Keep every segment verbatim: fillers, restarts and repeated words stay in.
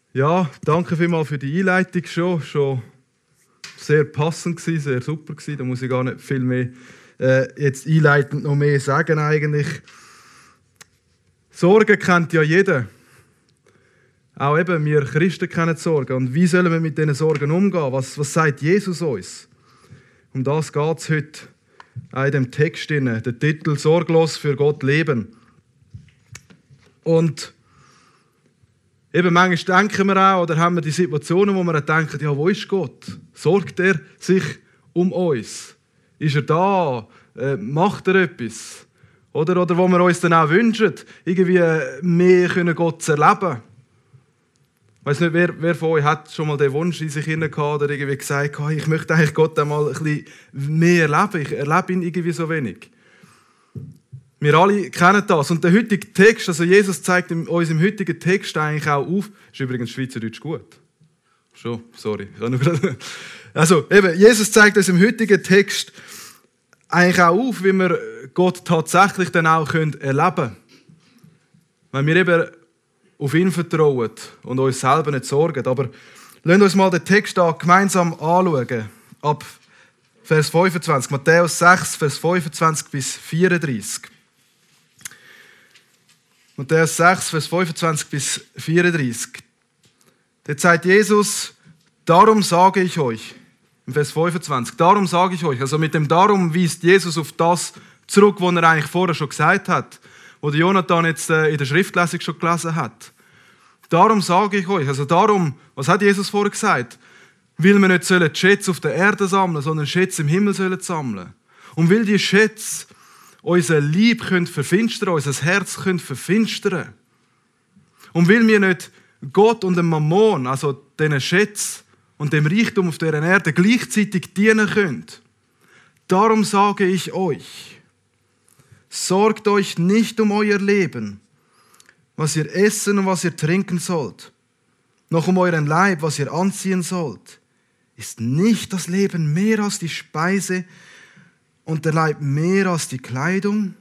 Ja, danke vielmals für die Einleitung schon. Schon sehr passend gewesen, sehr super gewesen. Da muss ich gar nicht viel mehr äh, jetzt einleitend noch mehr sagen eigentlich. Sorgen kennt ja jeder. Auch eben, wir Christen kennen Sorgen. Und wie sollen wir mit diesen Sorgen umgehen? Was, was sagt Jesus uns? Um das geht es heute auch in dem Text. Der Titel «Sorglos für Gott leben». Und eben manchmal denken wir auch, oder haben wir die Situationen, wo wir denken, ja, wo ist Gott? Sorgt er sich um uns? Ist er da? Äh, macht er etwas? Oder, oder wo wir uns dann auch wünschen, irgendwie mehr können Gott zu erleben. Ich weiss nicht, wer, wer von euch hat schon mal den Wunsch in sich hinein gehabt oder irgendwie gesagt, ich möchte eigentlich Gott einmal ein bisschen mehr erleben. Ich erlebe ihn irgendwie so wenig. Wir alle kennen das. Und der heutige Text, also Jesus zeigt uns im heutigen Text eigentlich auch auf, ist übrigens Schweizerdeutsch gut. Schon, sorry. Also eben, Jesus zeigt uns im heutigen Text eigentlich auch auf, wie wir Gott tatsächlich dann auch erleben können. Wenn wir eben auf ihn vertrauen und uns selber nicht sorgen. Aber lasst uns mal den Text da gemeinsam anschauen. Ab Vers fünfundzwanzig. Matthäus sechs, Vers fünfundzwanzig bis vierunddreißig. Matthäus sechs, Vers fünfundzwanzig bis vierunddreißig. Dort sagt Jesus, darum sage ich euch, im Vers fünfundzwanzig, darum sage ich euch, also mit dem Darum weist Jesus auf das zurück, was er eigentlich vorher schon gesagt hat, wo der Jonathan jetzt in der Schriftlesung schon gelesen hat. Darum sage ich euch, also darum, was hat Jesus vorher gesagt? Weil wir nicht sollen Schätze auf der Erde sammeln, sondern Schätze im Himmel sollen sammeln. Und weil die Schätze unser Lieb können verfinstern, unser Herz können verfinstern. Und weil wir nicht Gott und dem Mammon, also diesen Schätzen und dem Reichtum auf dieser Erde gleichzeitig dienen können. Darum sage ich euch, sorgt euch nicht um euer Leben, was ihr essen und was ihr trinken sollt, noch um euren Leib, was ihr anziehen sollt. Ist nicht das Leben mehr als die Speise und der Leib mehr als die Kleidung?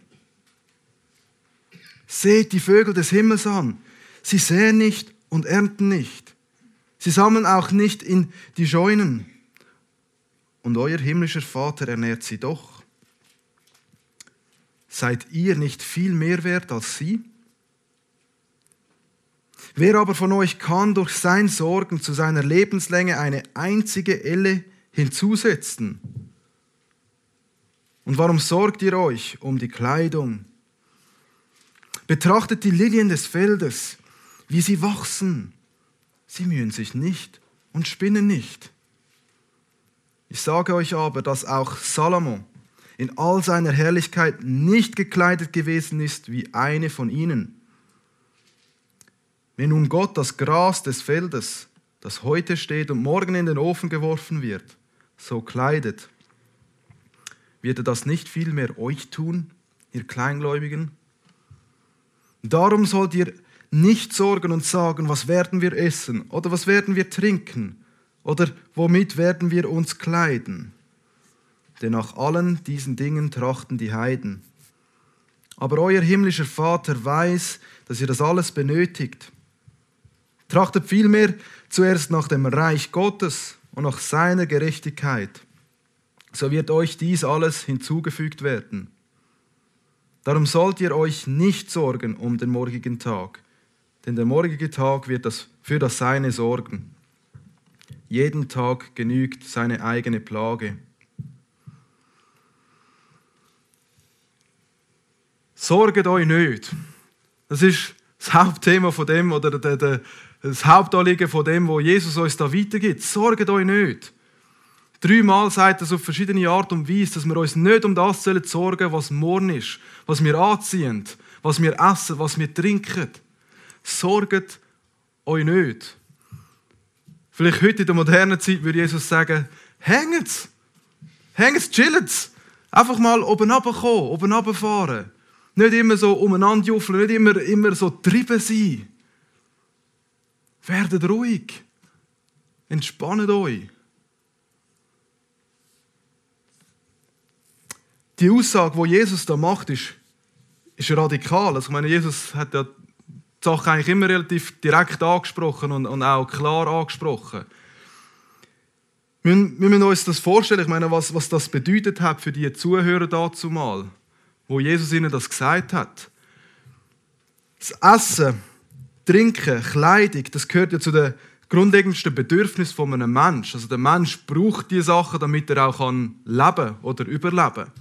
Seht die Vögel des Himmels an. Sie säen nicht und ernten nicht. Sie sammeln auch nicht in die Scheunen. Und euer himmlischer Vater ernährt sie doch. Seid ihr nicht viel mehr wert als sie? Wer aber von euch kann durch sein Sorgen zu seiner Lebenslänge eine einzige Elle hinzusetzen? Und warum sorgt ihr euch um die Kleidung? Betrachtet die Lilien des Feldes, wie sie wachsen. Sie mühen sich nicht und spinnen nicht. Ich sage euch aber, dass auch Salomo in all seiner Herrlichkeit nicht gekleidet gewesen ist wie eine von ihnen. Wenn nun Gott das Gras des Feldes, das heute steht und morgen in den Ofen geworfen wird, so kleidet, wird er das nicht viel mehr euch tun, ihr Kleingläubigen? Darum sollt ihr nicht sorgen und sagen, was werden wir essen oder was werden wir trinken oder womit werden wir uns kleiden. Denn nach allen diesen Dingen trachten die Heiden. Aber euer himmlischer Vater weiß, dass ihr das alles benötigt. Trachtet vielmehr zuerst nach dem Reich Gottes und nach seiner Gerechtigkeit. So wird euch dies alles hinzugefügt werden. Darum sollt ihr euch nicht sorgen um den morgigen Tag, denn der morgige Tag wird das für das Seine sorgen. Jeden Tag genügt seine eigene Plage. Sorget euch nicht. Das ist das Hauptthema von dem, oder der, der, das Hauptanliegen von dem, wo Jesus uns da weitergibt. Sorget euch nicht. Dreimal sagt er auf verschiedene Art und Weise, dass wir uns nicht um das sorgen sollen, was morgen ist, was wir anziehen, was wir essen, was wir trinken. Sorget euch nicht. Vielleicht heute in der modernen Zeit würde Jesus sagen, hängt's, hängt's, chillt's. Einfach mal oben runterkommen, oben runterfahren. Nicht immer so umeinander juffeln, nicht immer, immer so getrieben sein. Werdet ruhig. Entspannt euch. Die Aussage, die Jesus da macht, ist, ist radikal. Also ich meine, Jesus hat ja die Sache eigentlich immer relativ direkt angesprochen und, und auch klar angesprochen. Wir, wir müssen uns das vorstellen, ich meine, was, was das bedeutet hat für die Zuhörer dazu mal, wo Jesus ihnen das gesagt hat. Das Essen, Trinken, Kleidung, das gehört ja zu den grundlegendsten Bedürfnissen von einem Menschen. Also der Mensch braucht diese Sachen, damit er auch leben kann oder überleben kann.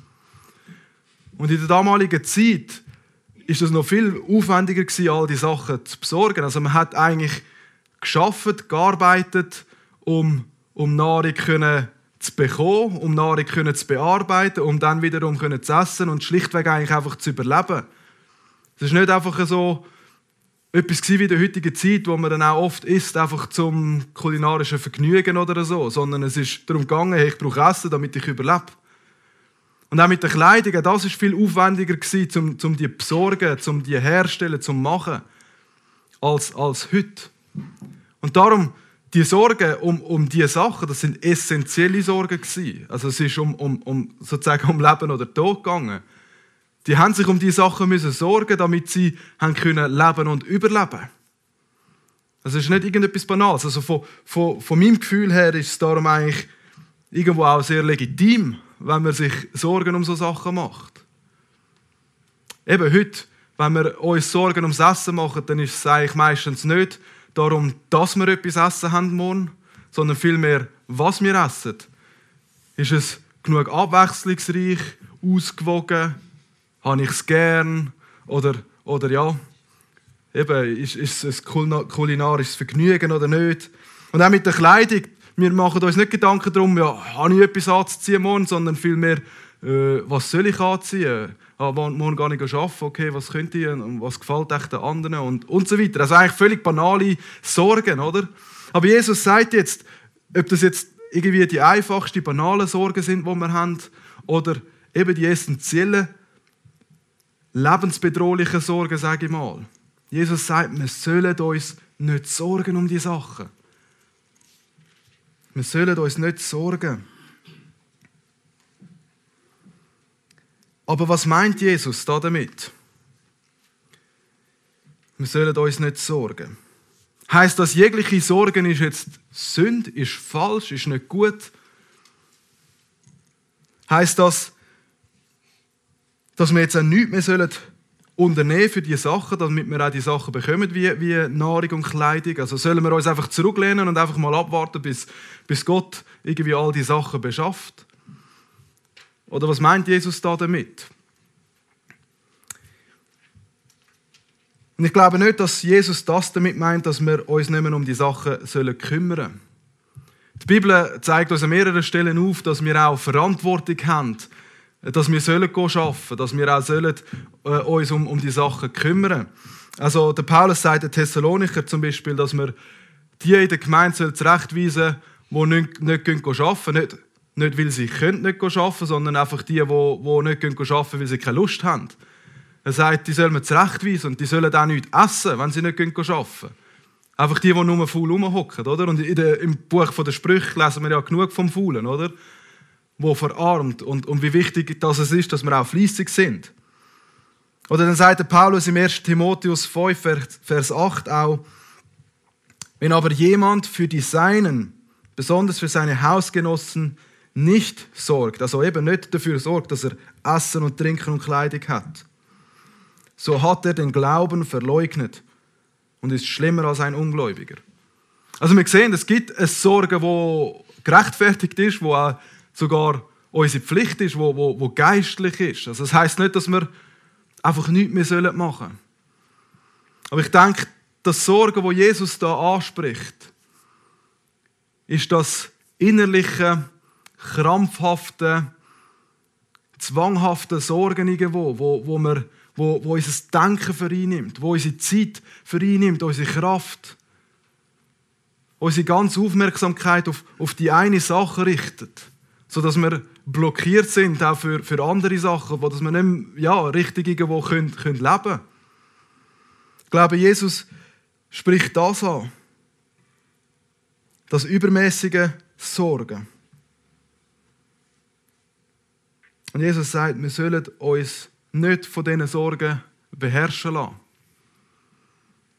Und in der damaligen Zeit ist es noch viel aufwendiger gewesen, all diese Sachen zu besorgen. Also man hat eigentlich gearbeitet, gearbeitet, um, um Nahrung können zu bekommen, um Nahrung können zu bearbeiten, um dann wiederum können zu essen und schlichtweg eigentlich einfach zu überleben. Es ist nicht einfach so etwas wie in der heutigen Zeit, wo man dann auch oft isst, einfach zum kulinarischen Vergnügen oder so, sondern es ist darum gegangen, hey, ich brauche Essen, damit ich überlebe. Und auch mit der Kleidung, das war viel aufwendiger gewesen, um, um die zu besorgen, um die herzustellen, zu machen, als, als heute. Und darum, die Sorgen um, um diese Sachen, das sind essentielle Sorgen gewesen. Also es ist um, um, um, sozusagen um Leben oder Tod gegangen. Die haben sich um diese Sachen müssen sorgen, damit sie haben können leben und überleben. Also es ist nicht irgendetwas Banales. Also von, von, von meinem Gefühl her ist es darum eigentlich irgendwo auch sehr legitim, wenn man sich Sorgen um so Sachen macht. Eben heute, wenn wir uns Sorgen ums Essen machen, dann ist es eigentlich meistens nicht darum, dass wir etwas essen haben morgen, sondern vielmehr, was wir essen. Ist es genug abwechslungsreich, ausgewogen? Habe ich es gern? Oder, oder ja, eben, ist, ist es ein kulinarisches Vergnügen oder nicht? Und auch mit der Kleidung. Wir machen uns nicht Gedanken darum, ja, habe ich etwas anzuziehen morgen, sondern vielmehr, äh, was soll ich anziehen? Ah, morgen gar nicht arbeiten, okay, was könnte ich und was gefällt echt den anderen und, und so weiter. Also eigentlich völlig banale Sorgen, oder? Aber Jesus sagt jetzt, ob das jetzt irgendwie die einfachsten, banalen Sorgen sind, die wir haben, oder eben die essentiellen, lebensbedrohlichen Sorgen, sage ich mal. Jesus sagt, wir sollen uns nicht sorgen um die Sachen. Wir sollen uns nicht sorgen. Aber was meint Jesus da damit? Wir sollen uns nicht sorgen. Heißt das, jegliche Sorgen ist jetzt Sünde, ist falsch, ist nicht gut? Heißt das, dass wir jetzt auch nichts mehr sollen unternehmen für diese Sachen, damit wir auch die Sachen bekommen, wie, wie Nahrung und Kleidung? Also sollen wir uns einfach zurücklehnen und einfach mal abwarten, bis, bis Gott irgendwie all die Sachen beschafft? Oder was meint Jesus da damit? Und ich glaube nicht, dass Jesus das damit meint, dass wir uns nicht mehr um die Sachen sollen kümmern. Die Bibel zeigt uns an mehreren Stellen auf, dass wir auch Verantwortung haben, dass wir sollen arbeiten sollen, dass wir auch sollen, äh, uns um, um die Sachen kümmern. Also der Paulus sagt den Thessalonicher zum Beispiel, dass wir die in der Gemeinde zurechtweisen sollen, die nicht, nicht arbeiten können. Nicht, nicht, weil sie können nicht arbeiten, sondern einfach die, die, die nicht arbeiten können, weil sie keine Lust haben. Er sagt, die sollen wir zurechtweisen und die sollen auch nichts essen, wenn sie nicht arbeiten können. Einfach die, die nur faul rumhocken, oder? Und in der, im Buch der Sprüche lesen wir ja genug vom Faulen, oder? Wo verarmt und, und wie wichtig das ist, dass wir auch fleissig sind. Oder dann sagt der Paulus im ersten Timotheus fünf, Vers acht auch, wenn aber jemand für die Seinen, besonders für seine Hausgenossen, nicht sorgt, also eben nicht dafür sorgt, dass er Essen und Trinken und Kleidung hat, so hat er den Glauben verleugnet und ist schlimmer als ein Ungläubiger. Also wir sehen, es gibt eine Sorge, die gerechtfertigt ist, die auch sogar unsere Pflicht ist, die wo, wo geistlich ist. Also das heisst nicht, dass wir einfach nichts mehr machen sollen. Aber ich denke, das Sorgen, das Jesus da anspricht, ist das innerliche, krampfhafte, zwanghafte Sorgen irgendwo, wo, wo, wir, wo, wo unser Denken vereinnimmt, wo unsere Zeit vereinnimmt, unsere Kraft, unsere ganze Aufmerksamkeit auf, auf die eine Sache richtet, sodass wir blockiert sind auch für, für andere Sachen, wo dass wir nicht mehr, ja, richtig irgendwo können, können leben können. Ich glaube, Jesus spricht das an. Das übermäßige Sorgen. Und Jesus sagt, wir sollen uns nicht von diesen Sorgen beherrschen lassen.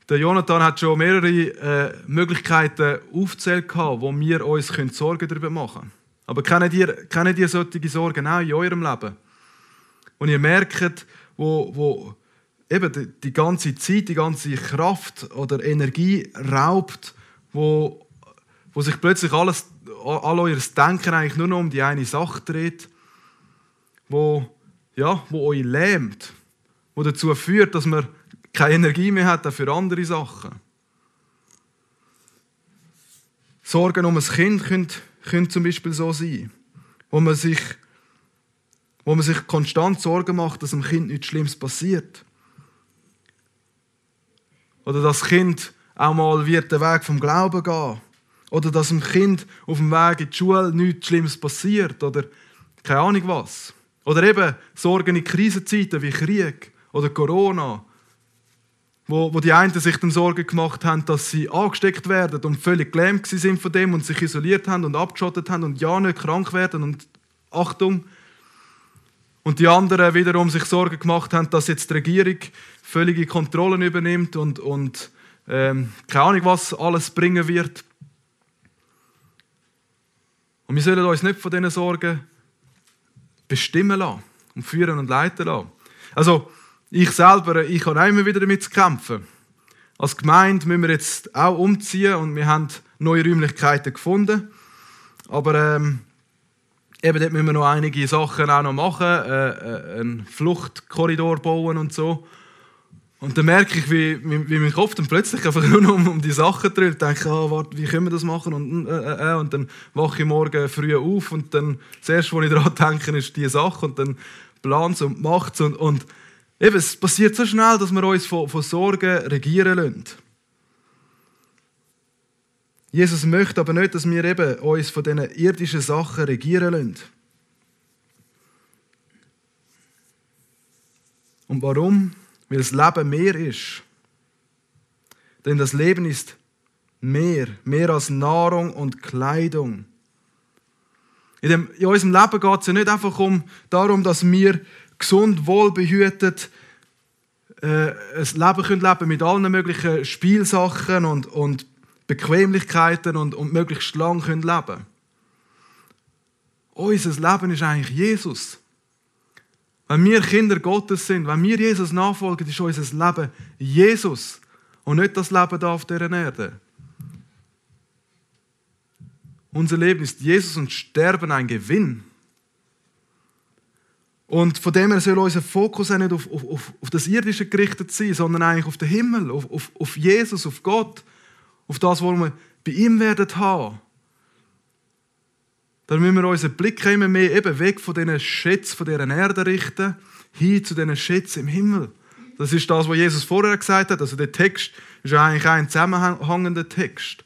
Der Jonathan hat schon mehrere äh, Möglichkeiten aufgezählt, wo wir uns Sorgen darüber machen können. Aber kennt ihr, kennt ihr solche Sorgen auch in eurem Leben? Wo ihr merkt, wo, wo eben die, die ganze Zeit, die ganze Kraft oder Energie raubt, wo, wo sich plötzlich alles, all euer Denken eigentlich nur noch um die eine Sache dreht, wo, ja, wo euch lähmt, wo dazu führt, dass man keine Energie mehr hat für andere Sachen. Sorgen um ein Kind können, können zum Beispiel so sein, wo man sich, wo man sich konstant Sorgen macht, dass dem Kind nichts Schlimmes passiert. Oder dass das Kind auch mal wird den Weg vom Glauben gehen. Oder dass dem Kind auf dem Weg in die Schule nichts Schlimmes passiert. Oder keine Ahnung was. Oder eben Sorgen in Krisenzeiten wie Krieg oder Corona. Wo, wo die einen sich dann Sorgen gemacht haben, dass sie angesteckt werden und völlig gelähmt sind von dem und sich isoliert haben und abgeschottet haben und ja nicht krank werden und Achtung. Und die anderen wiederum sich Sorgen gemacht haben, dass jetzt die Regierung völlige Kontrollen übernimmt und, und ähm, keine Ahnung was alles bringen wird. Und wir sollen uns nicht von diesen Sorgen bestimmen lassen und führen und leiten lassen. Also ich selber, ich habe auch immer wieder damit zu kämpfen. Als Gemeinde müssen wir jetzt auch umziehen und wir haben neue Räumlichkeiten gefunden. Aber ähm, eben dort müssen wir noch einige Sachen auch noch machen, äh, einen Fluchtkorridor bauen und so. Und dann merke ich, wie, wie, wie mein Kopf dann plötzlich einfach nur noch um, um die Sachen dreht. Ich denke, ah, warte, wie können wir das machen? Und, äh, äh, und dann wache ich morgen früh auf und dann das Erste, was ich daran denke, ist diese Sache. Und dann plant es und macht es. Und, und eben, es passiert so schnell, dass wir uns von, von Sorgen regieren lassen. Jesus möchte aber nicht, dass wir eben uns von diesen irdischen Sachen regieren lassen. Und warum? Weil das Leben mehr ist. Denn das Leben ist mehr, mehr als Nahrung und Kleidung. In, dem, in unserem Leben geht es ja nicht einfach um, darum, dass wir gesund, wohlbehütet äh, ein Leben können leben mit allen möglichen Spielsachen und, und Bequemlichkeiten und, und möglichst lang können leben. Unser Leben ist eigentlich Jesus. Wenn wir Kinder Gottes sind, wenn wir Jesus nachfolgen, ist unser Leben Jesus und nicht das Leben hier auf dieser Erde. Unser Leben ist Jesus und Sterben ein Gewinn. Und von dem her soll unser Fokus auch nicht auf, auf, auf das Irdische gerichtet sein, sondern eigentlich auf den Himmel, auf, auf, auf Jesus, auf Gott, auf das, was wir bei ihm werden haben. Dann müssen wir unseren Blick immer mehr eben weg von diesen Schätzen, von dieser Erde richten, hin zu diesen Schätzen im Himmel. Das ist das, was Jesus vorher gesagt hat. Also der Text ist ja eigentlich ein zusammenhängender Text.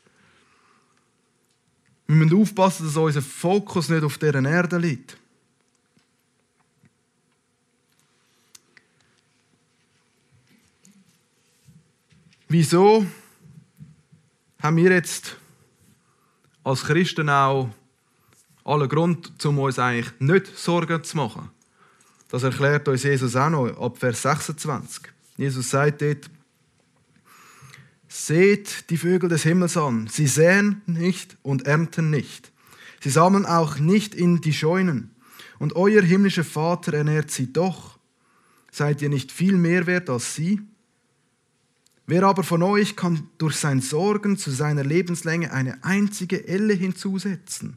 Wir müssen aufpassen, dass unser Fokus nicht auf dieser Erde liegt. Wieso haben wir jetzt als Christen auch allen Grund, um uns eigentlich nicht Sorgen zu machen? Das erklärt uns Jesus auch noch ab Vers sechsundzwanzig. Jesus sagt dort: Seht die Vögel des Himmels an, sie säen nicht und ernten nicht. Sie sammeln auch nicht in die Scheunen. Und euer himmlischer Vater ernährt sie doch. Seid ihr nicht viel mehr wert als sie? Wer aber von euch kann durch sein Sorgen zu seiner Lebenslänge eine einzige Elle hinzusetzen?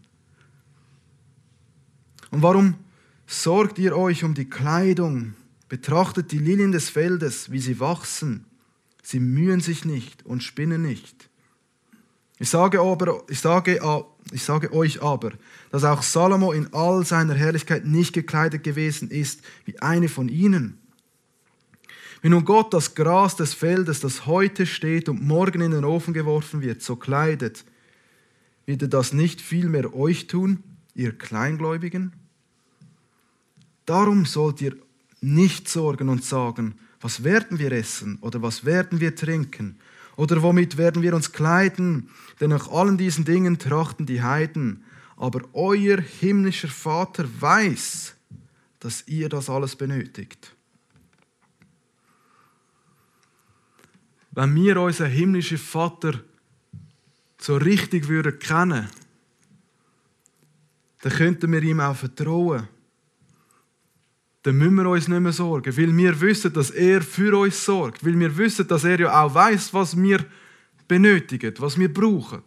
Und warum sorgt ihr euch um die Kleidung? Betrachtet die Lilien des Feldes, wie sie wachsen. Sie mühen sich nicht und spinnen nicht. Ich sage, aber, ich, sage, ich sage euch aber, dass auch Salomo in all seiner Herrlichkeit nicht gekleidet gewesen ist wie eine von ihnen. Wenn nun Gott das Gras des Feldes, das heute steht und morgen in den Ofen geworfen wird, so kleidet, wird er das nicht vielmehr euch tun, ihr Kleingläubigen? Darum sollt ihr nicht sorgen und sagen, was werden wir essen oder was werden wir trinken oder womit werden wir uns kleiden? Denn nach allen diesen Dingen trachten die Heiden. Aber euer himmlischer Vater weiß, dass ihr das alles benötigt. wenn wir unseren himmlischen Vater so richtig würden kennen, dann könnten wir ihm auch vertrauen. Dann müssen wir uns nicht mehr sorgen, weil wir wissen, dass er für uns sorgt, weil wir wissen, dass er ja auch weiss, was wir benötigen, was wir brauchen.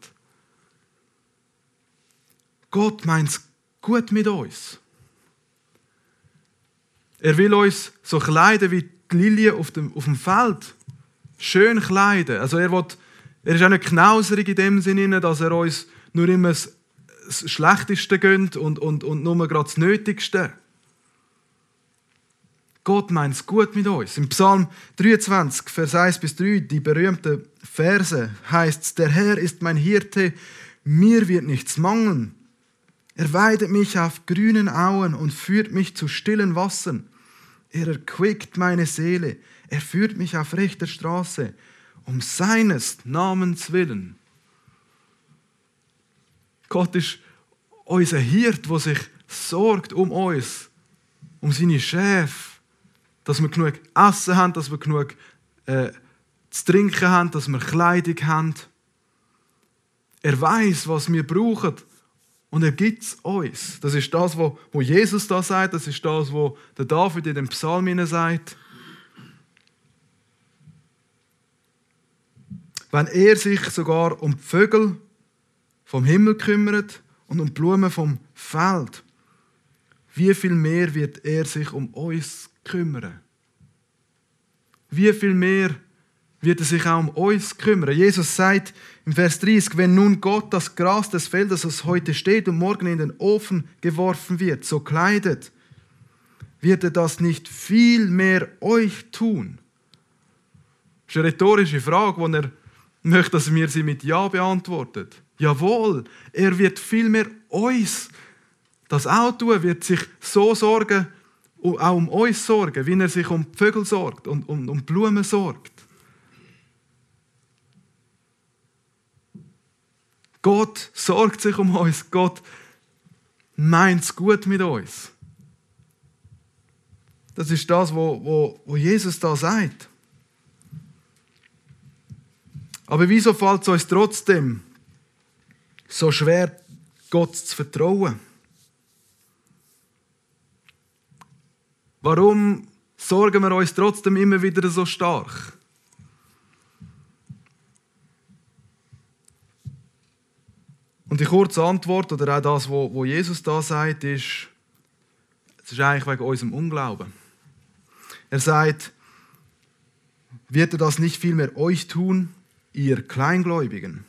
Gott meint es gut mit uns. Er will uns so kleiden wie die Lilie auf dem, auf dem Feld. Schön kleiden. Also er, will, er ist auch nicht knauserig in dem Sinne, dass er uns nur immer das, das Schlechteste gönnt und, und, und nur gerade das Nötigste. Gott meint es gut mit uns. Im Psalm dreiundzwanzig, Vers eins bis drei, die berühmten Verse, heißt es: Der Herr ist mein Hirte, mir wird nichts mangeln. Er weidet mich auf grünen Auen und führt mich zu stillen Wassern. Er erquickt meine Seele, er führt mich auf rechter Straße, um seines Namens willen. Gott ist unser Hirt, der sich sorgt um uns, um seine Schafe, dass wir genug Essen haben, dass wir genug äh, zu trinken haben, dass wir Kleidung haben. Er weiß, was wir brauchen und er gibt es uns. Das ist das, was Jesus da sagt, das ist das, was der David in dem Psalm sagt. Wenn er sich sogar um die Vögel vom Himmel kümmert und um die Blumen vom Feld, wie viel mehr wird er sich um uns kümmern? Wie viel mehr wird er sich auch um uns kümmern? Jesus sagt im Vers dreißig, wenn nun Gott das Gras des Feldes, das heute steht und morgen in den Ofen geworfen wird, so kleidet, wird er das nicht viel mehr euch tun? Das ist eine rhetorische Frage, die er möchte, dass wir sie mit Ja beantworten. Jawohl, er wird viel mehr uns das auch tun, wird sich so sorgen, auch um uns sorgen, wie er sich um die Vögel sorgt und um, um Blumen sorgt. Gott sorgt sich um uns. Gott meint es gut mit uns. Das ist das, was Jesus da sagt. Aber wieso fällt es uns trotzdem so schwer, Gott zu vertrauen? Warum sorgen wir uns trotzdem immer wieder so stark? Und die kurze Antwort, oder auch das, was Jesus da sagt, ist, es ist eigentlich wegen unserem Unglauben. Er sagt, wird er das nicht vielmehr euch tun, ihr Kleingläubigen?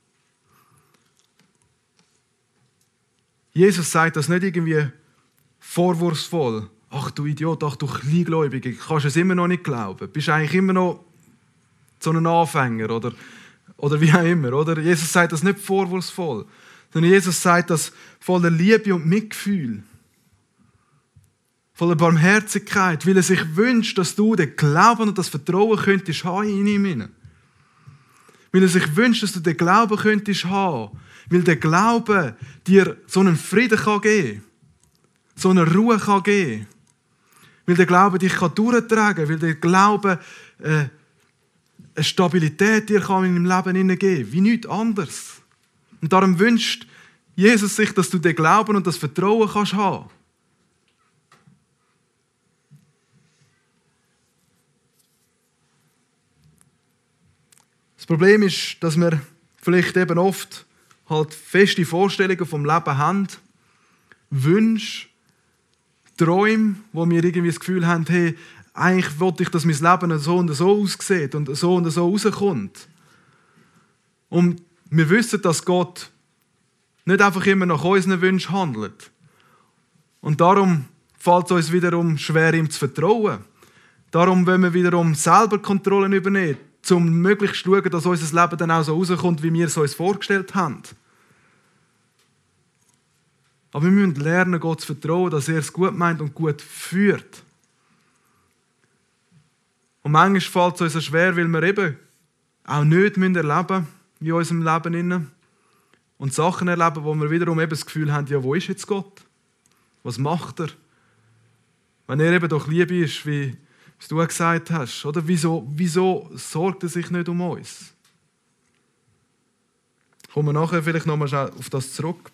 Jesus sagt das nicht irgendwie vorwurfsvoll. Ach du Idiot, ach du Kleingläubige, kannst es immer noch nicht glauben. Bist eigentlich immer noch so ein Anfänger oder, oder wie auch immer. Oder? Jesus sagt das nicht vorwurfsvoll, sondern Jesus sagt das voller Liebe und Mitgefühl, voller Barmherzigkeit, weil er sich wünscht, dass du den Glauben und das Vertrauen könntest haben in ihm. Weil er sich wünscht, dass du den Glauben könntest haben, weil der Glaube dir so einen Frieden kann geben, so eine Ruhe kann geben. Weil der Glaube dich kann durchtragen kann, weil der Glaube äh, eine Stabilität dir kann in deinem Leben hineingeben kann, wie nichts anderes. Und darum wünscht Jesus sich, dass du den Glauben und das Vertrauen kannst haben. Das Problem ist, dass wir vielleicht eben oft halt feste Vorstellungen vom Leben haben, Wünsche, Träume, wo wir irgendwie das Gefühl haben, hey, eigentlich wollte ich, dass mein Leben so und so aussieht und so und so rauskommt. Und wir wissen, dass Gott nicht einfach immer nach unseren Wünschen handelt. Und darum fällt es uns wiederum schwer, ihm zu vertrauen. Darum wollen wir wiederum selber Kontrollen übernehmen, um möglichst zu schauen, dass unser Leben dann auch so rauskommt, wie wir es uns vorgestellt haben. Aber wir müssen lernen, Gott zu vertrauen, dass er es gut meint und gut führt. Und manchmal fällt es uns so schwer, weil wir eben auch nicht erleben müssen in unserem Leben. Und Sachen erleben, wo wir wiederum eben das Gefühl haben, ja, wo ist jetzt Gott? Was macht er? Wenn er eben doch Liebe ist, wie, was du gesagt hast. Oder wieso, wieso sorgt er sich nicht um uns? Kommen wir nachher vielleicht nochmal schnell auf das zurück.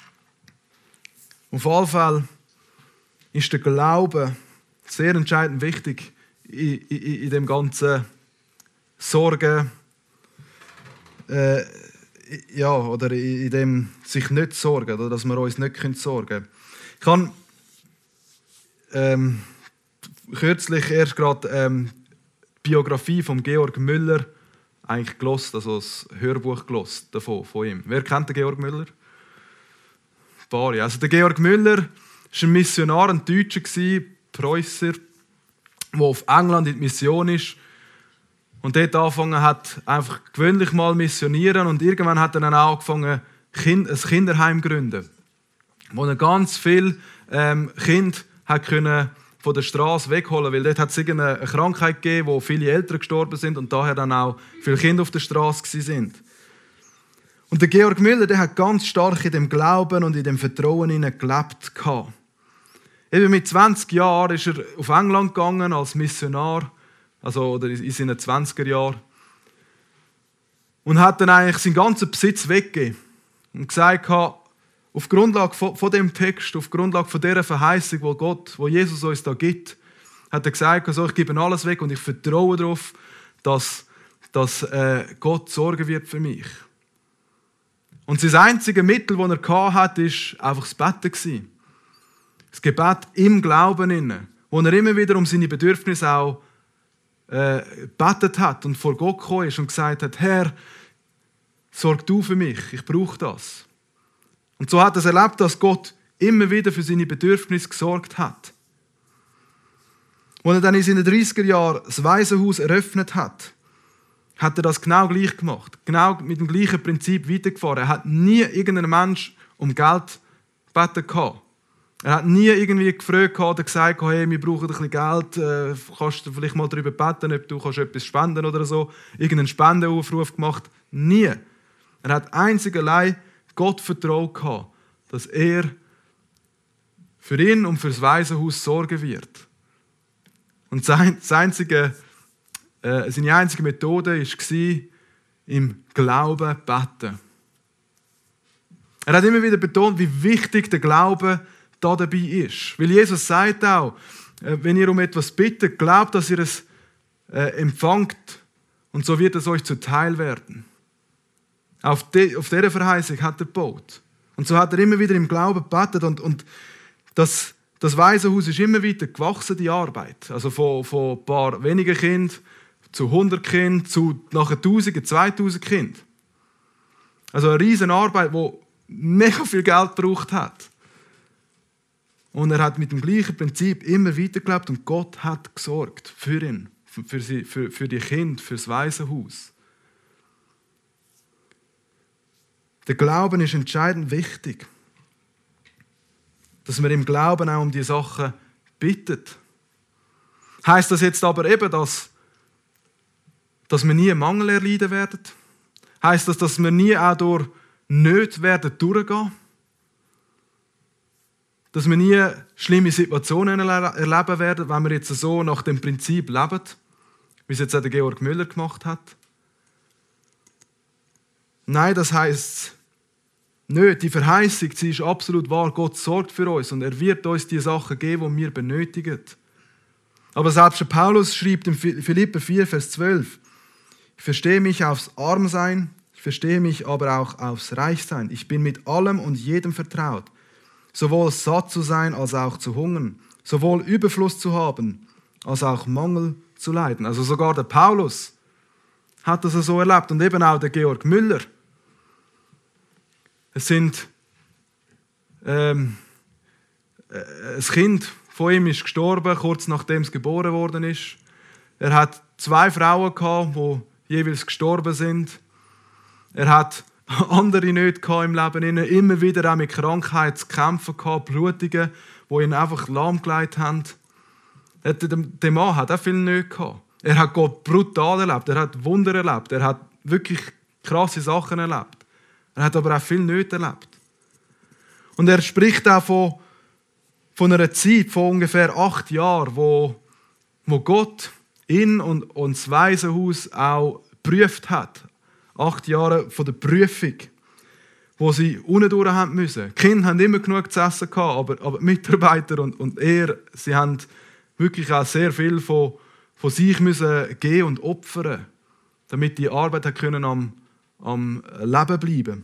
Auf jeden Fall ist der Glaube sehr entscheidend wichtig in, in, in dem ganzen Sorgen, äh, ja, oder in dem sich nicht sorgen, oder dass wir uns nicht sorgen können. Ich habe ähm, kürzlich erst gerade ähm, die Biografie von Georg Müller eigentlich gelost, also das Hörbuch gelost davon, von ihm. Wer kennt den Georg Müller? Ein paar, ja. Also der Georg Müller war ein Missionar, ein Deutscher, Preußer, der auf England in die Mission ist und dort angefangen hat, einfach gewöhnlich mal missionieren, und irgendwann hat er dann auch angefangen, ein Kinderheim zu gründen, wo er ganz viele ähm, Kinder hat können von der Straße wegholen, weil dort hat es eine Krankheit gegeben, wo viele Eltern gestorben sind und daher dann auch viele Kinder auf der Straße sind. Und der Georg Müller, der hat ganz stark in dem Glauben und in dem Vertrauen gelebt. Eben mit zwanzig Jahren ist er auf England gegangen als Missionar, also oder in seinen zwanziger Jahren, und hat dann eigentlich seinen ganzen Besitz weggegeben und gesagt, auf Grundlage von, von dem Text, auf Grundlage von dieser Verheißung, wo Gott, wo Jesus uns da gibt, hat er gesagt, also ich gebe alles weg und ich vertraue darauf, dass, dass äh, Gott sorgen wird für mich. Und sein einziges Mittel, das er hatte, war einfach das Beten. Das Gebet im Glauben inne, wo er immer wieder um seine Bedürfnisse auch äh, gebetet hat und vor Gott gekommen ist und gesagt hat, Herr, sorg du für mich, ich brauche das. Und so hat er es erlebt, dass Gott immer wieder für seine Bedürfnisse gesorgt hat. Als er dann in seinen dreißiger Jahren das Waisenhaus eröffnet hat, hat er das genau gleich gemacht. Genau mit dem gleichen Prinzip weitergefahren. Er hat nie irgendeinen Mensch um Geld gebeten gehabt. Er hat nie irgendwie gefragt oder gesagt, hey, wir brauchen ein bisschen Geld, äh, kannst du vielleicht mal darüber beten, ob du kannst etwas spenden oder so. Irgendeinen Spendenaufruf gemacht. Nie. Er hat einzig allein Gott vertraut gehabt, dass er für ihn und für das Waisenhaus sorgen wird. Und sein, das einzige, äh, seine einzige Methode war, im Glauben beten. Er hat immer wieder betont, wie wichtig der Glaube da dabei ist. Weil Jesus sagt auch, äh, wenn ihr um etwas bittet, glaubt, dass ihr es äh, empfangt, und so wird es euch zuteil werden. Auf, de, auf dieser Verheißung hat er gebaut. Und so hat er immer wieder im Glauben gebetet. Und, und das, das Waisenhaus ist immer weiter gewachsen, die Arbeit. Also von, von ein paar wenigen Kindern zu hundert Kindern, zu nachher tausend, zweitausend Kindern. Also eine riesen Arbeit, die mega viel Geld gebraucht hat. Und er hat mit dem gleichen Prinzip immer weiter gelebt und Gott hat gesorgt für ihn, für, sie, für, für die Kinder, für das Waisenhaus. Der Glauben ist entscheidend wichtig. Dass wir im Glauben auch um die Sachen bitten. Heißt das jetzt aber eben, dass, dass wir nie Mangel erleiden werden? Heißt das, dass wir nie auch durch Nöte werden durchgehen? Dass wir nie schlimme Situationen erleben werden, wenn wir jetzt so nach dem Prinzip leben, wie es jetzt auch der Georg Müller gemacht hat? Nein, das heisst nicht. Die Verheißung, sie ist absolut wahr. Gott sorgt für uns und er wird uns die Sachen geben, die wir benötigen. Aber selbst Paulus schreibt in Philipper vier, Vers zwölf, ich verstehe mich aufs Armsein, ich verstehe mich aber auch aufs Reichsein. Ich bin mit allem und jedem vertraut, sowohl satt zu sein als auch zu hungern, sowohl Überfluss zu haben als auch Mangel zu leiden. Also sogar der Paulus hat das so erlebt und eben auch der Georg Müller. Es sind ähm, ein Kind von ihm ist gestorben, kurz nachdem es geboren worden ist. Er hat zwei Frauen gehabt, die jeweils gestorben sind. Er hat andere Nöte im Leben, immer wieder auch mit Krankheit zu kämpfen gehabt, Blutungen, die ihn einfach lahmgelegt haben. Der Mann hat auch viele Nöte gehabt. Er hat Gott brutal erlebt, er hat Wunder erlebt, er hat wirklich krasse Sachen erlebt. Er hat aber auch viel Nöte erlebt. Und er spricht auch von, von einer Zeit von ungefähr acht Jahren, wo wo Gott ihn und, und das Waisenhaus auch geprüft hat. Acht Jahre von der Prüfung, wo sie unten durch haben müssen. Die Kinder haben immer genug zu essen gehabt, aber, aber die Mitarbeiter und, und er, sie haben wirklich auch sehr viel von, von sich müssen geben und opfern, damit die Arbeit können am, am Leben bleiben.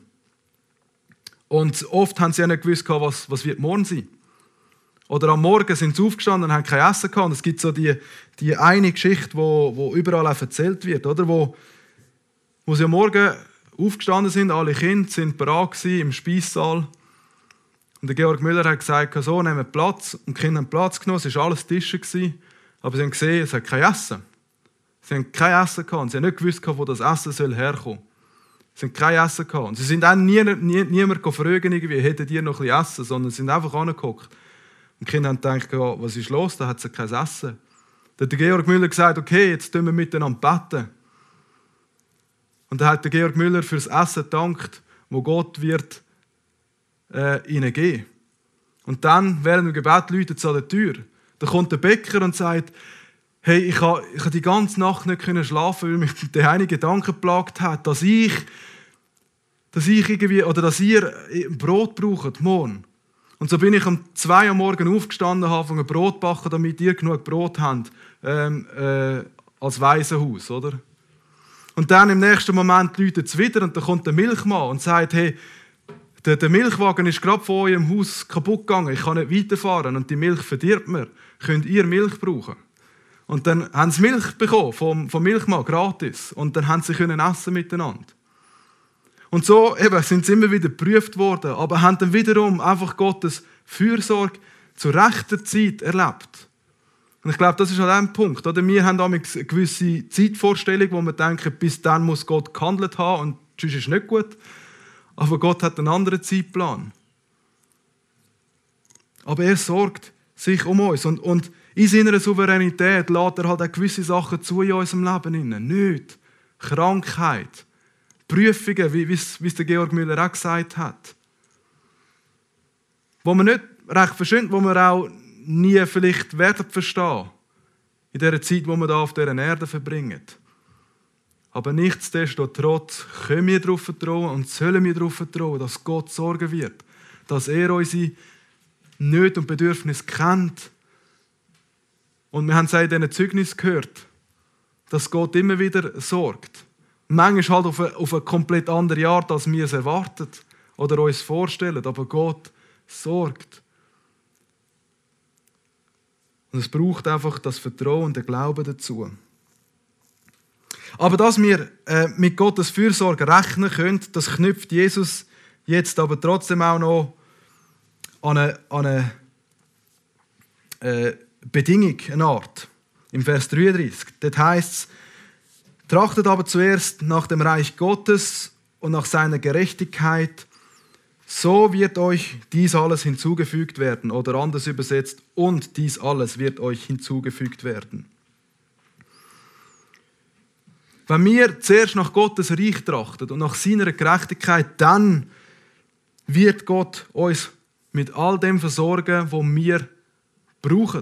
Und oft haben sie ja nicht gewusst, was, was wird morgen sein. Oder am Morgen sind sie aufgestanden und haben kein Essen gehabt. Und es gibt so die, die eine Geschichte, wo, wo überall auch erzählt wird, oder? Wo, wo sie am Morgen aufgestanden sind, alle Kinder sind bereit gewesen im Speissaal. Und der Georg Müller hat gesagt, so, nehmen Platz. Und die Kinder haben Platz genommen, es war alles Tische gewesen, aber sie haben gesehen, es hat kein Essen. Sie haben kein Essen gehabt. Sie haben nicht gewusst, wo das Essen herkommen soll. Sie haben kein Essen gehabt. Und sie sind auch nie, nie, niemand fragen, irgendwie, hättet ihr noch ein bisschen Essen, sondern sie sind einfach angeguckt. Und die Kinder haben gedacht, ja, was ist los, da hat sie kein Essen. Dann hat der Georg Müller gesagt, okay, jetzt tun wir miteinander beten. Und dann hat der Georg Müller für das Essen gedankt, wo Gott wird äh, ihnen geben. Und dann, während dem Gebet, läutet es an der Tür. Da kommt der Bäcker und sagt, hey, ich habe ich ha die ganze Nacht nicht schlafen, weil mich der eine Gedanke geplagt hat, dass ich, dass ich irgendwie, oder dass ihr Brot braucht morgen. Und so bin ich um zwei Uhr morgens aufgestanden, habe angefangen Brot zu backen, damit ihr genug Brot habt ähm, äh, als Waisenhaus, oder? Und dann im nächsten Moment läutet es wieder und dann kommt der Milchmann und sagt, hey, der, der Milchwagen ist gerade vor eurem Haus kaputt gegangen, ich kann nicht weiterfahren und die Milch verdirbt mir. Könnt ihr Milch brauchen? Und dann haben sie Milch bekommen vom, vom Milchmann, gratis. Und dann haben sie können essen miteinander. Und so eben, sind sie immer wieder geprüft worden, aber haben dann wiederum einfach Gottes Fürsorge zur rechten Zeit erlebt. Und ich glaube, das ist an dem Punkt. Oder? Wir haben eine gewisse Zeitvorstellung, wo wir denken, bis dann muss Gott gehandelt haben und sonst ist es nicht gut. Aber Gott hat einen anderen Zeitplan. Aber er sorgt sich um uns. Und, und in seiner Souveränität lässt er halt auch gewisse Sachen zu in unserem Leben. Nicht Krankheit, Prüfungen, wie es der Georg Müller auch gesagt hat. Wo man nicht recht versteht, wo man auch nie vielleicht werden verstehen. In dieser Zeit, wo wir da auf dieser Erde verbringen. Aber nichtsdestotrotz können wir darauf vertrauen und sollen wir darauf vertrauen, dass Gott sorgen wird. Dass er unsere Nöte und Bedürfnisse kennt. Und wir haben es auch in diesen Zeugnissen gehört, dass Gott immer wieder sorgt. Manchmal halt auf eine, auf eine komplett andere Art, als wir es erwarten oder uns vorstellen. Aber Gott sorgt. Und es braucht einfach das Vertrauen und den Glauben dazu. Aber dass wir äh, mit Gottes Fürsorge rechnen können, das knüpft Jesus jetzt aber trotzdem auch noch an eine, an eine äh, Bedingung, eine Art. Im Vers dreiunddreißig. Dort heißt es, trachtet aber zuerst nach dem Reich Gottes und nach seiner Gerechtigkeit, so wird euch dies alles hinzugefügt werden. Oder anders übersetzt, und dies alles wird euch hinzugefügt werden. Wenn wir zuerst nach Gottes Reich trachten und nach seiner Gerechtigkeit, dann wird Gott uns mit all dem versorgen, was wir brauchen.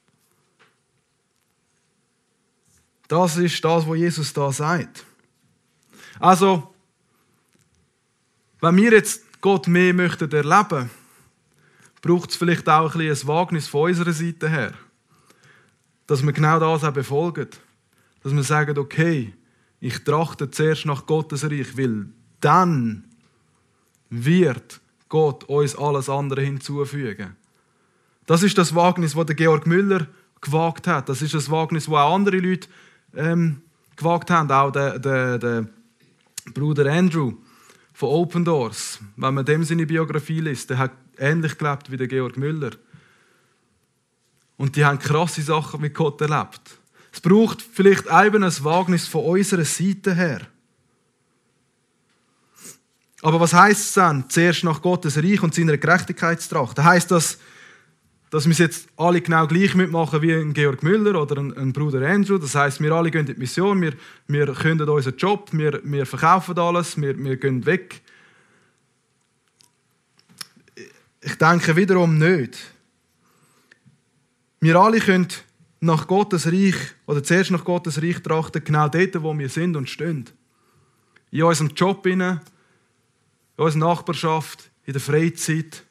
Das ist das, was Jesus da sagt. Also, wenn wir jetzt Gott mehr möchten erleben, braucht es vielleicht auch ein bisschen ein Wagnis von unserer Seite her. Dass wir genau das auch befolgen. Dass wir sagen, okay, ich trachte zuerst nach Gottes Reich, weil dann wird Gott uns alles andere hinzufügen. Das ist das Wagnis, das der Georg Müller gewagt hat. Das ist das Wagnis, das auch andere Leute ähm, gewagt haben. Auch der, der, der Bruder Andrew von Open Doors. Wenn man dem seine Biografie liest, der hat ähnlich gelebt wie der Georg Müller. Und die haben krasse Sachen mit Gott erlebt. Es braucht vielleicht eben ein Wagnis von unserer Seite her. Aber was heisst es dann, zuerst nach Gottes Reich und seiner Gerechtigkeit zu trachten? Heisst das, dass wir es jetzt alle genau gleich mitmachen wie ein Georg Müller oder ein, ein Bruder Andrew? Das heisst, wir alle gehen in die Mission, wir, wir können unseren Job, wir, wir verkaufen alles, wir, wir gehen weg. Ich denke wiederum nicht. Wir alle können nach Gottes Reich, oder zuerst nach Gottes Reich trachten, genau dort, wo wir sind und stehen. In unserem Job, in unserer Nachbarschaft, in der Freizeit.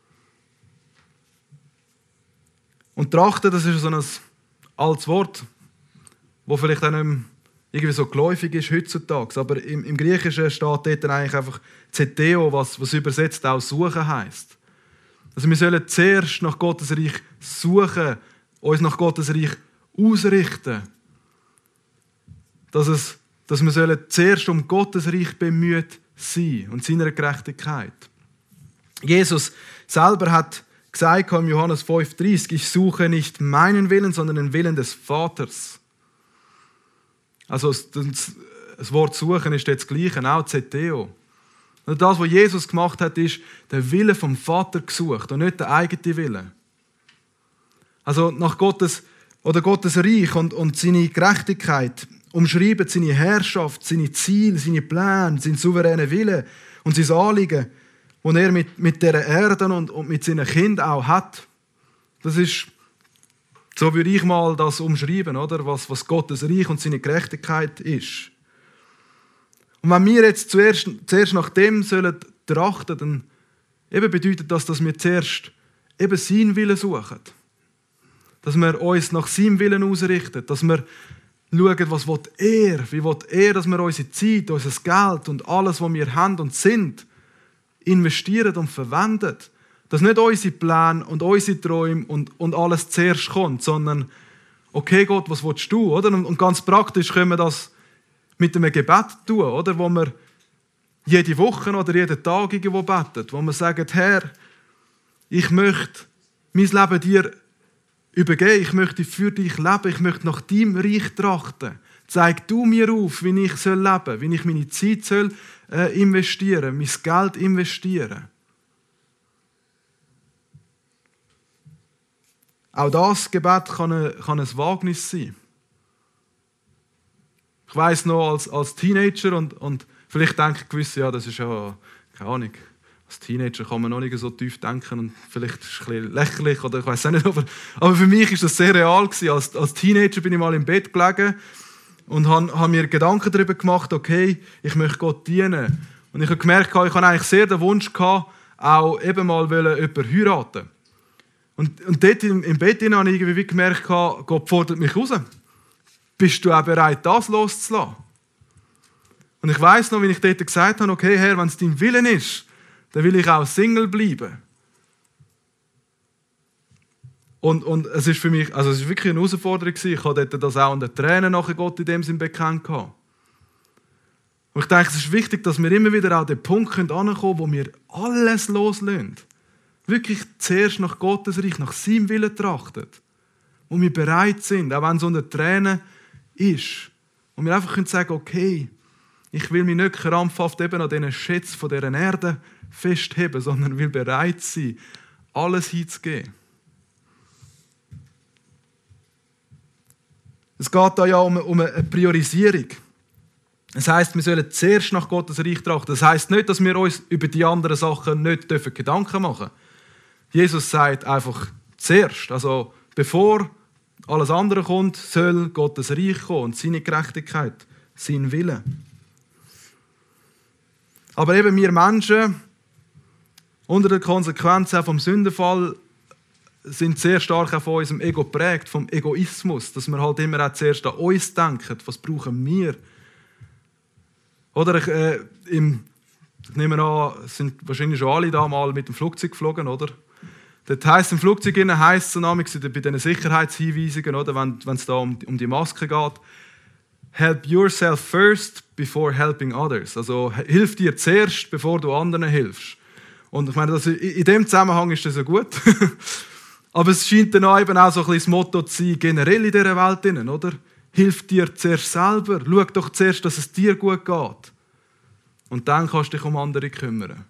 Und trachten, das ist so ein altes Wort, das vielleicht auch nicht mehr irgendwie so geläufig ist heutzutage. Aber im, im Griechischen steht dort eigentlich einfach Zeteo, was, was übersetzt auch suchen heisst. Also wir sollen zuerst nach Gottes Reich suchen, uns nach Gottes Reich ausrichten. Dass, es, dass wir sollen zuerst um Gottes Reich bemüht sein und seiner Gerechtigkeit. Jesus selber hat gesagt im Johannes fünf dreißig, ich suche nicht meinen Willen, sondern den Willen des Vaters. Also das Wort suchen ist jetzt das Gleiche, auch Zeteo. Und das, was Jesus gemacht hat, ist den Willen vom Vater gesucht und nicht den eigenen Willen. Also nach Gottes, oder Gottes Reich und, und seine Gerechtigkeit umschreiben seine Herrschaft, seine Ziele, seine Pläne, seinen souveränen Willen und sein Anliegen, das er mit, mit dieser Erde und, und mit seinen Kindern auch hat. Das ist, so würde ich mal das umschreiben, oder? Was, was Gottes Reich und seine Gerechtigkeit ist. Und wenn wir jetzt zuerst, zuerst nach dem sollen trachten, dann eben bedeutet das, dass wir zuerst eben seinen Willen suchen. Dass wir uns nach seinem Willen ausrichten. Dass wir schauen, was will er, wie will er, dass wir unsere Zeit, unser Geld und alles, was wir haben und sind, investieren und verwenden. Dass nicht unsere Pläne und unsere Träume und, und alles zuerst kommt, sondern okay Gott, was willst du? Oder? Und ganz praktisch können wir das mit einem Gebet tun, oder? Wo wir jede Woche oder jeden Tag irgendwo beten, wo wir sagen, Herr, ich möchte mein Leben dir übergeben, ich möchte für dich leben, ich möchte nach deinem Reich trachten. Zeig du mir auf, wie ich leben soll, wie ich meine Zeit soll, äh, investieren, mein Geld investieren. Auch das Gebet kann ein, kann ein Wagnis sein. Ich weiss noch, als, als Teenager und, und vielleicht denken gewisse, ja, das ist ja, keine Ahnung, als Teenager kann man noch nicht so tief denken und vielleicht ist es ein bisschen lächerlich oder ich weiss auch nicht, aber, aber für mich war das sehr real gewesen. Als, als Teenager bin ich mal im Bett gelegen und habe, habe mir Gedanken darüber gemacht, okay, ich möchte Gott dienen. Und ich habe gemerkt, ich habe eigentlich sehr den Wunsch gehabt, auch eben mal jemanden heiraten. Und, und dort im, im Bett habe ich irgendwie gemerkt, Gott fordert mich raus. Bist du auch bereit, das loszulassen? Und ich weiss noch, wie ich dort gesagt habe, okay, Herr, wenn es dein Willen ist, dann will ich auch Single bleiben. Und, und es ist für mich, also es ist wirklich eine Herausforderung gewesen. Ich habe dort das auch an den Tränen nachher Gott in dem Sinn bekannt gehabt. Und ich denke, es ist wichtig, dass wir immer wieder an den Punkt ankommen können, wo wir alles loslassen. Wirklich zuerst nach Gottes Reich, nach seinem Willen trachten. Wo wir bereit sind, auch wenn es unter Tränen ist. Und wir einfach können sagen, okay, ich will mich nicht krampfhaft eben an diesen Schätzen von dieser Erde festheben, sondern will bereit sein, alles hinzugeben. Es geht da ja um, um eine Priorisierung. Das heisst, wir sollen zuerst nach Gottes Reich trachten. Das heisst nicht, dass wir uns über die anderen Sachen nicht Gedanken machen dürfen. Jesus sagt einfach zuerst, also bevor alles andere kommt, soll Gottes Reich kommen und seine Gerechtigkeit, sein Wille. Aber eben wir Menschen, unter den Konsequenzen vom Sündenfall, sind sehr stark auch von unserem Ego geprägt, vom Egoismus, dass wir halt immer auch zuerst an uns denken, was brauchen wir. Oder ich, äh, im, ich nehme an, sind wahrscheinlich schon alle da mal mit dem Flugzeug geflogen, oder? Das heisst, im Flugzeug heisst es bei diesen Sicherheitshinweisungen, oder, wenn, wenn es da um, um die Maske geht, help yourself first before helping others. Also hilf dir zuerst, bevor du anderen hilfst. Und ich meine, das, in dem Zusammenhang ist das ja gut. Aber es scheint dann auch, eben auch so ein bisschen das Motto zu sein, generell in dieser Welt, oder? Hilf dir zuerst selber. Schau doch zuerst, dass es dir gut geht. Und dann kannst du dich um andere kümmern.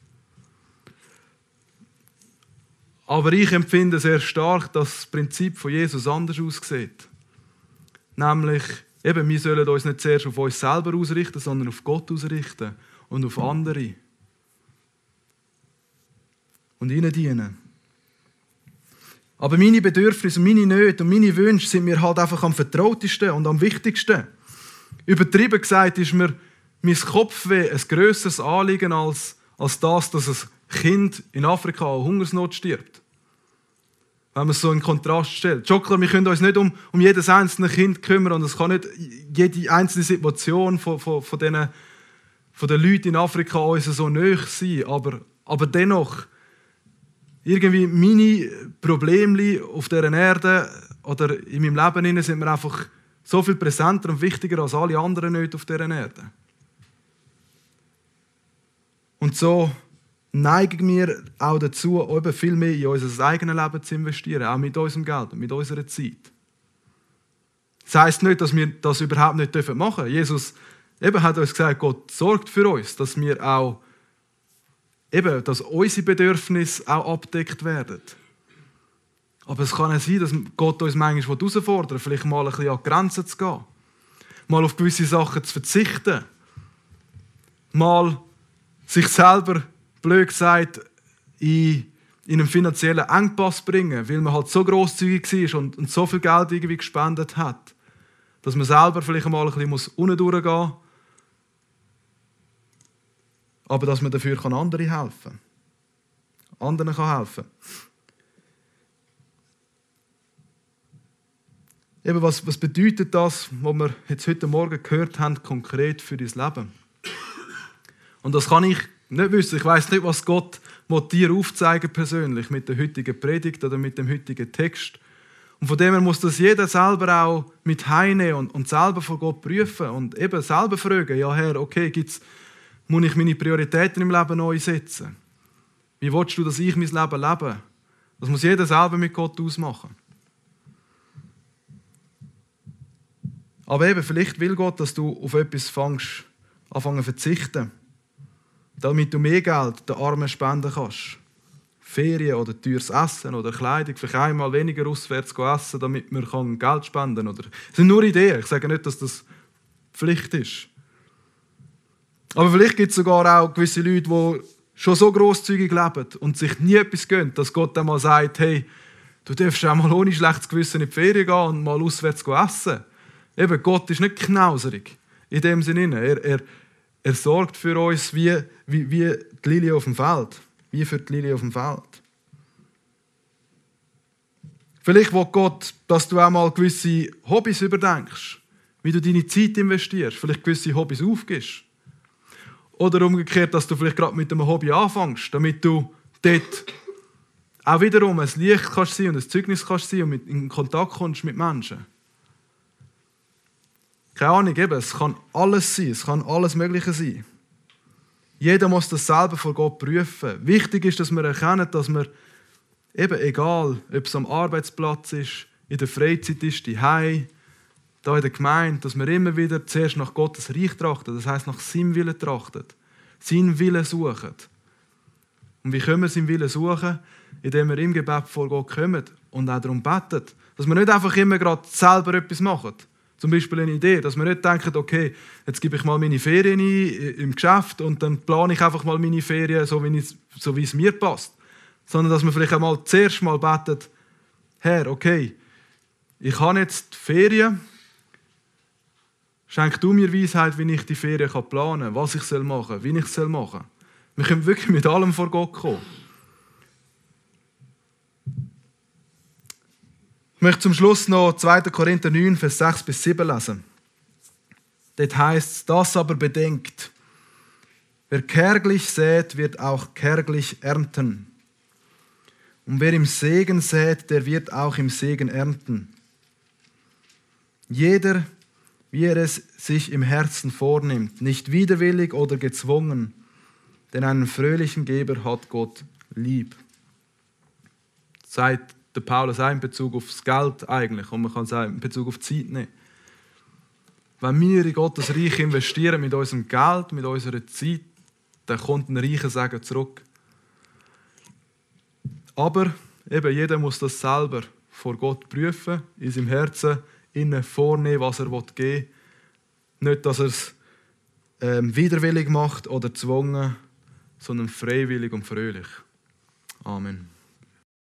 Aber ich empfinde sehr stark, dass das Prinzip von Jesus anders aussieht. Nämlich, eben, wir sollen uns nicht zuerst auf uns selber ausrichten, sondern auf Gott ausrichten und auf andere. Und ihnen dienen. Aber meine Bedürfnisse und meine Nöte und meine Wünsche sind mir halt einfach am vertrautesten und am wichtigsten. Übertrieben gesagt ist mir mein Kopfweh ein grösseres Anliegen als, als das, dass ein Kind in Afrika an Hungersnot stirbt. Wenn man es so in Kontrast stellt. Schon klar, wir können uns nicht um, um jedes einzelne Kind kümmern und es kann nicht jede einzelne Situation von, von, von, den, von den Leuten in Afrika uns so nahe sein. Aber, aber dennoch, irgendwie meine Probleme auf dieser Erde oder in meinem Leben sind mir einfach so viel präsenter und wichtiger als alle anderen Nöte auf dieser Erde. Und so neigen wir auch dazu, eben viel mehr in unser eigenes Leben zu investieren, auch mit unserem Geld und mit unserer Zeit. Das heisst nicht, dass wir das überhaupt nicht machen dürfen. Jesus eben hat uns gesagt, Gott sorgt für uns, dass wir auch eben, dass unsere Bedürfnisse auch abgedeckt werden. Aber es kann auch sein, dass Gott uns manchmal herausfordern will, vielleicht mal ein bisschen an die Grenzen zu gehen, mal auf gewisse Sachen zu verzichten, mal sich selber, blöd gesagt, in, in einen finanziellen Engpass bringen, weil man halt so grosszügig war und, und so viel Geld irgendwie gespendet hat, dass man selber vielleicht mal ein bisschen unten durchgehen muss, aber dass man dafür kann andere helfen kann. Anderen kann helfen. Eben, was, was bedeutet das, was wir jetzt heute Morgen gehört haben, konkret für dein Leben? Und das kann ich nicht wissen. Ich weiss nicht, was Gott dir aufzeigen persönlich mit der heutigen Predigt oder mit dem heutigen Text. Und von dem her muss das jeder selber auch mit heimnehmen und, und selber von Gott prüfen und eben selber fragen, ja Herr, okay, gibt's, muss ich meine Prioritäten im Leben neu setzen? Wie willst du, dass ich mein Leben lebe? Das muss jeder selber mit Gott ausmachen. Aber eben, vielleicht will Gott, dass du auf etwas fängst, anfangen zu verzichten, damit du mehr Geld den Armen spenden kannst. Ferien oder teures Essen oder Kleidung, vielleicht einmal weniger auswärts essen, damit man Geld spenden kann. Das sind nur Ideen. Ich sage nicht, dass das Pflicht ist. Aber vielleicht gibt es sogar auch gewisse Leute, die schon so grosszügig leben und sich nie etwas gönnen, dass Gott einmal sagt, hey, du darfst auch mal ohne schlechtes Gewissen in die Ferien gehen und mal auswärts essen. Eben, Gott ist nicht knauserig in dem Sinne. Er, er, er sorgt für uns wie, wie, wie die Lilie auf dem Feld. Wie für die Lilie auf dem Feld. Vielleicht will Gott, dass du auch mal gewisse Hobbys überdenkst, wie du deine Zeit investierst, vielleicht gewisse Hobbys aufgibst. Oder umgekehrt, dass du vielleicht gerade mit einem Hobby anfängst, damit du dort auch wiederum ein Licht kannst sein und ein Zeugnis kannst sein und mit, in Kontakt kommst mit Menschen. Keine Ahnung, eben, es kann alles sein, es kann alles Mögliche sein. Jeder muss das selber vor Gott prüfen. Wichtig ist, dass wir erkennen, dass wir eben egal, ob es am Arbeitsplatz ist, in der Freizeit ist, daheim, da in der Gemeinde, dass wir immer wieder zuerst nach Gottes Reich trachten, das heisst nach seinem Willen trachten, seinen Willen suchen. Und wie können wir seinen Willen suchen? Indem wir im Gebet vor Gott kommen und auch darum beten, dass wir nicht einfach immer gerade selber etwas machen. Zum Beispiel eine Idee, dass wir nicht denken, okay, jetzt gebe ich mal meine Ferien ein im Geschäft und dann plane ich einfach mal meine Ferien, so wie es, so wie es mir passt. Sondern dass wir vielleicht einmal zuerst mal beten, Herr, okay, ich habe jetzt Ferien, schenk du mir Weisheit, wie ich die Ferien planen kann, was ich machen soll, wie ich es machen soll. Wir können wirklich mit allem vor Gott kommen. Ich möchte zum Schluss noch zweiter Korinther neun, Vers sechs bis sieben lesen. Dort heißt es, das aber bedenkt, wer kärglich sät, wird auch kärglich ernten. Und wer im Segen sät, der wird auch im Segen ernten. Jeder, wie er es sich im Herzen vornimmt, nicht widerwillig oder gezwungen, denn einen fröhlichen Geber hat Gott lieb. Sagt der Paulus auch in Bezug auf das Geld eigentlich, und man kann sagen, in Bezug auf die Zeit nicht. Wenn wir in Gottes Reich investieren mit unserem Geld, mit unserer Zeit, dann kommt ein reicher Segen zurück. Aber eben jeder muss das selber vor Gott prüfen, in seinem Herzen innen vornehmen, was er geben will. Nicht, dass er es ähm, widerwillig macht oder gezwungen, sondern freiwillig und fröhlich. Amen.